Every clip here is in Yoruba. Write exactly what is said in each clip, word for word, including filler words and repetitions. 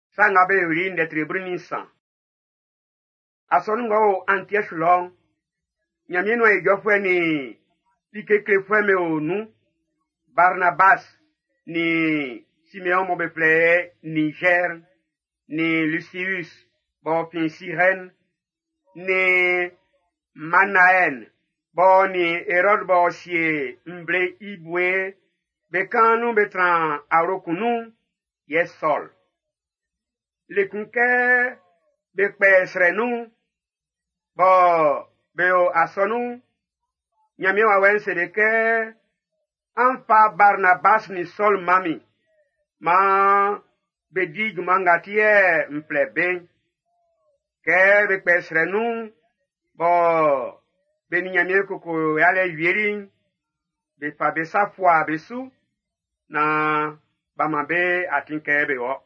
sanga be rin de tribrini san ason ngo Antioche long nyamie no e jofwe ni likekle fwe me onu Barnabas ni Simeon mo be ple Niger ni Lucius bo fin Cyrène ni Manaen bo ni Hérode bo sie mble ibwe bekanu betran arokunu yesol le kunke be pesrenu bo beo asonu nyame wa wense de ke anfa Barnabas ni sol mami ma bedig mangatie mplebe ke be pesrenu bo be nyame koko yale yiri be fa be sa foi besu na bamabe atinke be o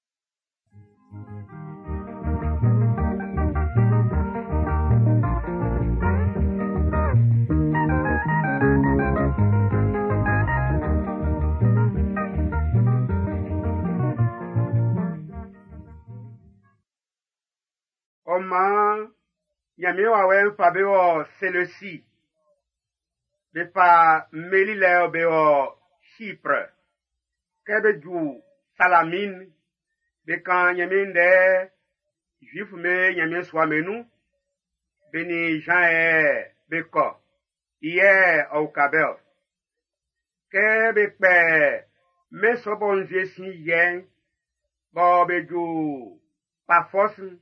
Oma nyame wa wen fa be o Seleucie be fa Melile be o Chypre kebe ju Salamine be kan nyame de juif me nyame swa menu beni Jean e be ko iye au kabel kebe pe me so bon jesin yen bo be ju pa force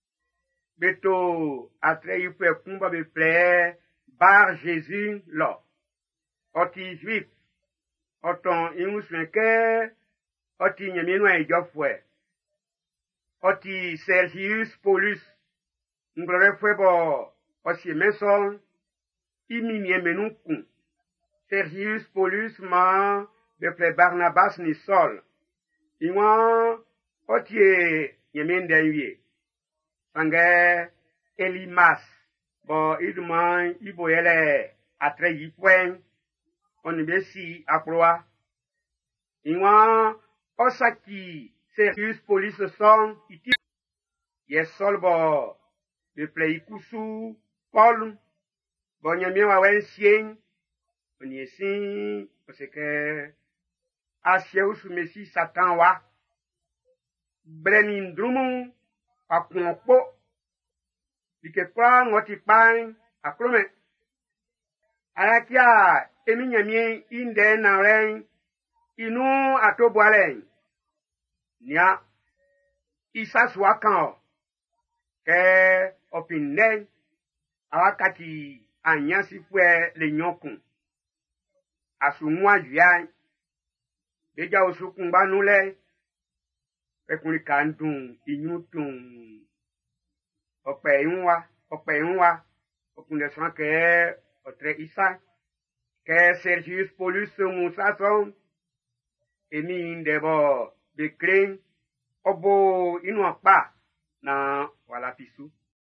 beto atre ipe kumba be ple bar Jésus lo oti juif oton imusmenke oti nyamino e jofwe oti Sergius Paulus nglore fwe bo osi meson iminie menukun Sergius Paulus ma be ple Barnabas ni Sol iwan oti nyamin denye sange Elimas bo idman iboyele atre yipwen onibesi aproa iwan osaki Sergius Paulus son iti yesol bo be ple ikusu Paul bo nyame wa wensien oniesi oseke asieu mesi Satan wa brenin drumu akunpo dike kwa ngoti pan akrome arakia emi nyamie inde na ren inu atobwalen nia isaswa kan ke opinen awakati anyasi fue le nyokun asunwa juan deja osukun banule ekuri kandun inyutun ope inwa ope inwa okunde san ke otre isa ke Sergius Paulus musa son emi ndebo bekren obo inu apa na wala pisu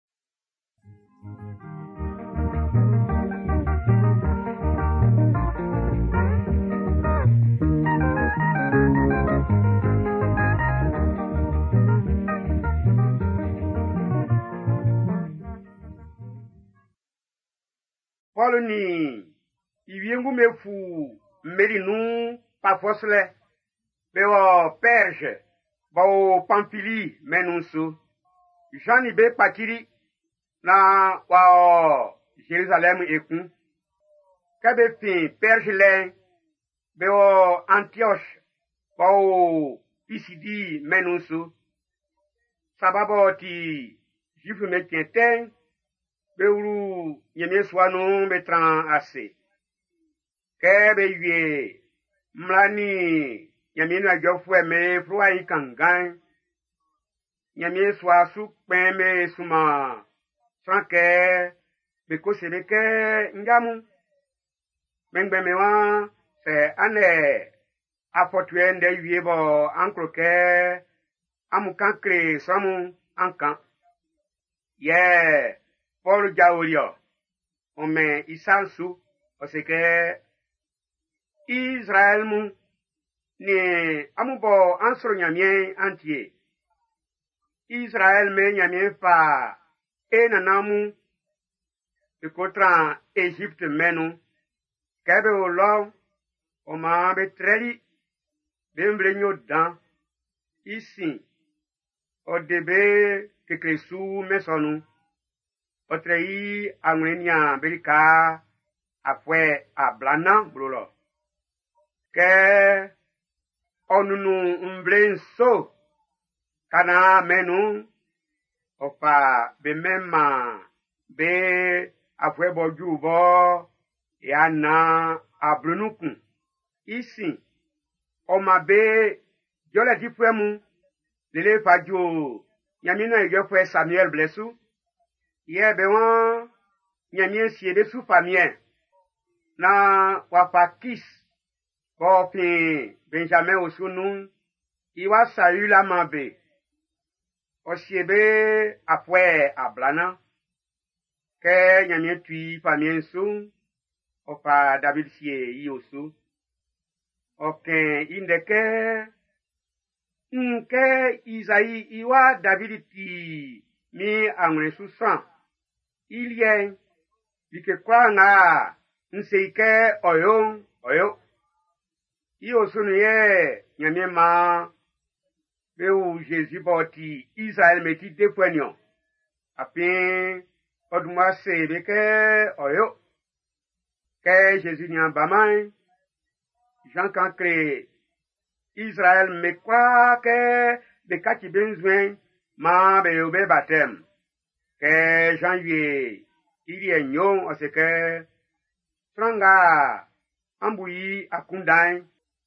Paul ni ibiengu mefu merinu pa fosle bewo Perge bo Pamphylie menunsu Jean be pakiri na wa Jerusalem ekun kabe fin Perge le bewo Antioche bo Pisidi menunsu sababo ti jifu metienten beuru yeme swanu betran ase kebe yue mlani yeme na jofwe me frua ikangan yeme swa su peme suma sanke beko sebeke ngamu mengbe mewa se ane apotuende yue bo ankroke amukankre samu ankan yeah Paul Jaolio ome isansu oseke Israel mu ni amubo ansoro nyamie antie Israël me nyamie fa e nanamu e kotran Égypte menu kebe o lo o ma be treli be mbrenyo dan ici o debe ke kresu mesonu o trei angwenia belika afwe ablana brulo ke onunu mbrenso kana menu opa be mema be afwe boju bo ya na abrunukun isi oma be jole difwemu lele fajo nyamina yofwe Samuel blesu ye be won nyamie sie de su famille na wapakis kofi Benjamin osunu iwa sayula mabe osiebe afwe ablana ke nyamie tui famille su opa David sie yosu oke indeke nke Isaïe iwa David ti mi angre susan ilie dike kwa nga nseike oyo oyo yosu ye nyamie ma Meu Jésus boti Israël meti defenio apin oduma sebe ke oyo ke Jésus ni abamai Jean kankre Israël me kwa ke de kati benzwen ma be obe baptême ke janvier il est nyon o se ke franga ambuyi akundai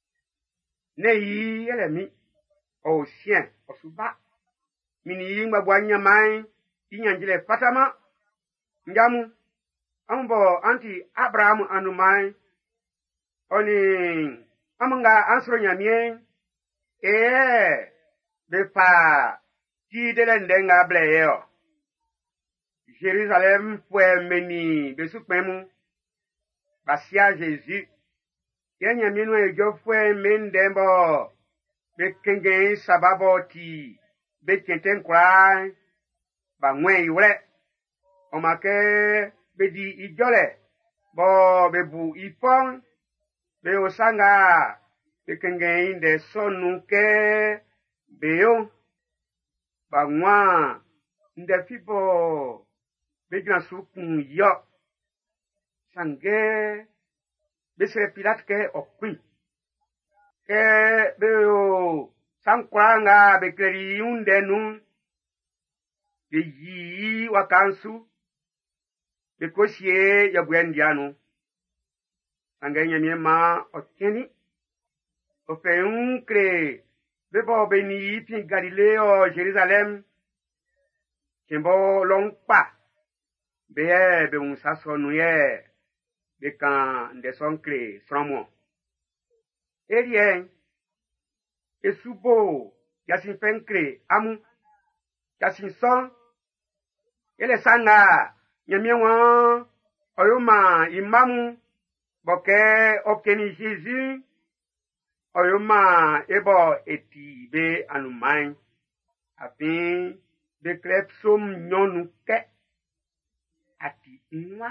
nei elemi o sien o suba mini yingba bwanya mai inyanjile fatama njamu ambo anti Abraham anumai oni amanga ansro nyamie e be pa ti de lendenga bleyo Jérusalem fue meni be supemu basia Jésus yenya minu ejo fue mendembo be kenge sababo ti be kenten kwa ba nwen iwre o make be di ijole bo be bu ipon be osanga be kenge inde sonu ke be yo ba nwa nde fibo be gna sukun yo sange be se pilat ke okwi ke be o sankwanga be kleri unde nu be yi wakansu be kosie ya bwendianu angenya miema okeni o fe unkre be bo be ni pi Galileo Jerusalem kimbo longpa be be un sasonu ye be kan de sonkle sromo erien esubo yasin fenkre amu yasin son ele sanga nyamiewa oyoma imamu boke okeni Jésus oyoma ebo eti be anumai apin de klepsom nyonu ke ati nwa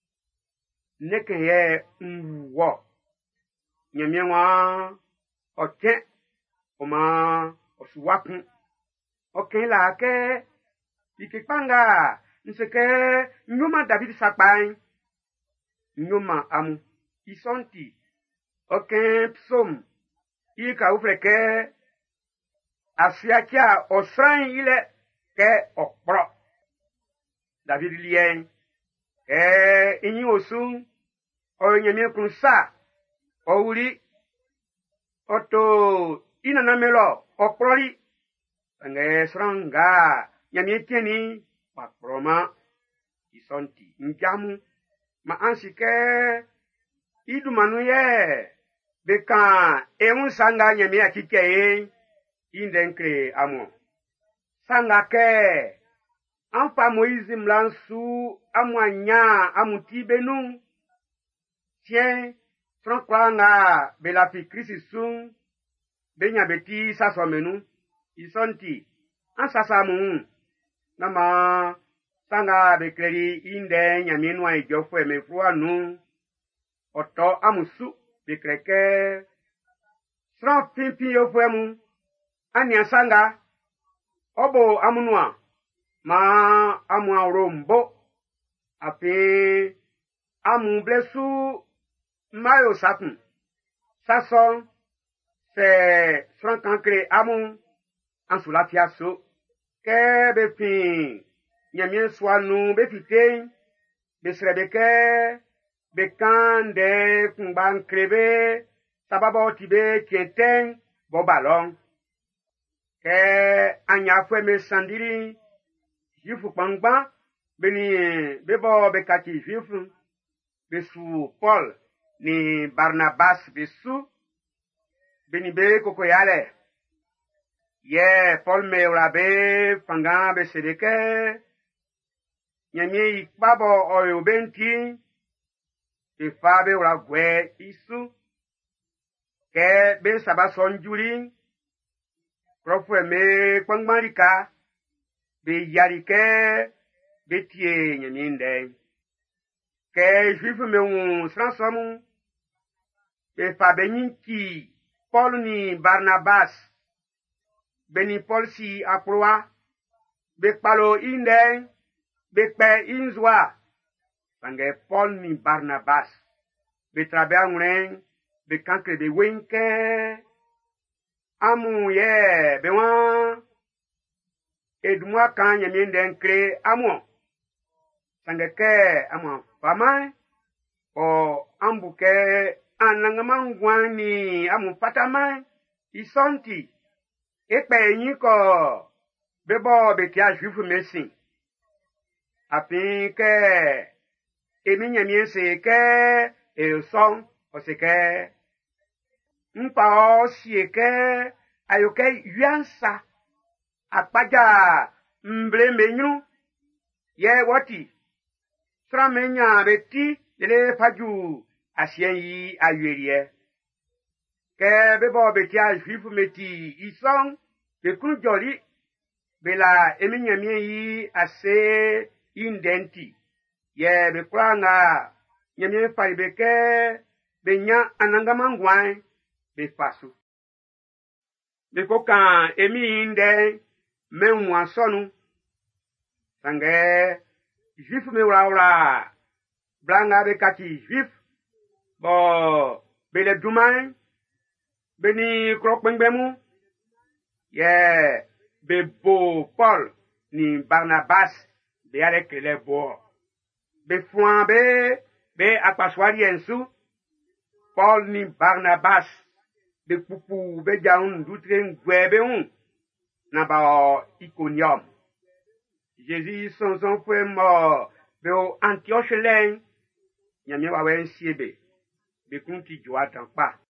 nekeye nwo nyamiewa oken oma osuwakun oken la ke ikipanga nseke nyuma David sakpai nyuma amu isonti oken psom ika ufreke asiakia osran ile ke okpro David lien ke inyi osun oyemie kunsa ouri oto inanamelo oproli nge sranga nyamie tieni paproma isonti njamu ma ansike idumanu ye beka eun sanga nyamie akike indenkre amo sanga ke anfa Moïse mlansu amwanya amutibenu tien frankwanga bela fi krisisun benya beti sasomenu isonti ansasamu nama sanga bekleri inde nyame no ajofo emefru anu oto amusu bekreke sra pimpi yofuemu ania sanga obo amunua ma amu arombo ape amu blesu mayo sakun sason se sra kankre amu ansulafia so ke befin nyamien swanu befite besrebeke bekande kumban krebe sababo tibe tienten bobalon ke anya fwe sandiri jifu pangba beni bebo bekati jifu besu Paul ni Barnabas besu beni be kokoyale ye Paul me urabe panga besebeke nyamie ikpabo oyo benti ifabe uragwe isu ke be sabason juri profu eme kwangmarika be yarike betie nyaminde ke juifu me un transomu be fabe nyinki Paul ni Barnabas beni Paul si aproa be palo inde be pe inzwa sange Paul ni Barnabas be trabe angren be kankre be wenke amu ye be wan edumwa kan nyaminde nkre amu sange ke amu fama o ambuke anangamangwani amu patama isonti ekpe yin ko bebo be tia juifu mesin apin ke emi nyamie se ke e son o se ke npa o si ke ayoke yansa apaja mbre menyu ye woti tra menya beti le faju asien yi ayerie ke bebo be tia juifu meti ison be kun joli bela emi nyamie yi ase indenti ye be kwanga nyamie faribeke be nya anangamangwan be fasu be kokan emi inde menwa sonu sange juif me wala blanga be kati juif bo be le dumai beni krokbengbemu ye be bo Paul ni Barnabas be ale kele bo be fuan be be akpaswari ensu Paul ni Barnabas be pupu be jaun dutre ngwebe un na ba Iconium Jésus son son fue mort be o Antioche len nyame wa wen siebe be kunti joa tanpa